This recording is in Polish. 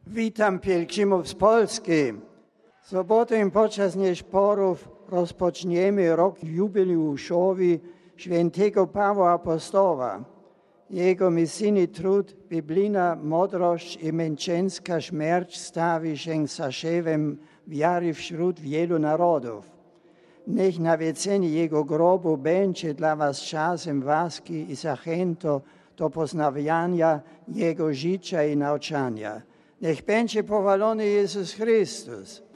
Witam pielgrzymów z Polski. W sobotę podczas nieszporów rozpoczniemy rok jubileuszowy świętego Pawła Apostoła. Jego misyjny trud, biblijna mądrość i męczeńska śmierć stawi się zaszewem wiary wśród wielu narodów. Niech nawiedzenie Jego grobu będzie dla was czasem łaski i zachętą do poznawania Jego życia i nauczania. Niech będzie pochwalony Jezus Chrystus.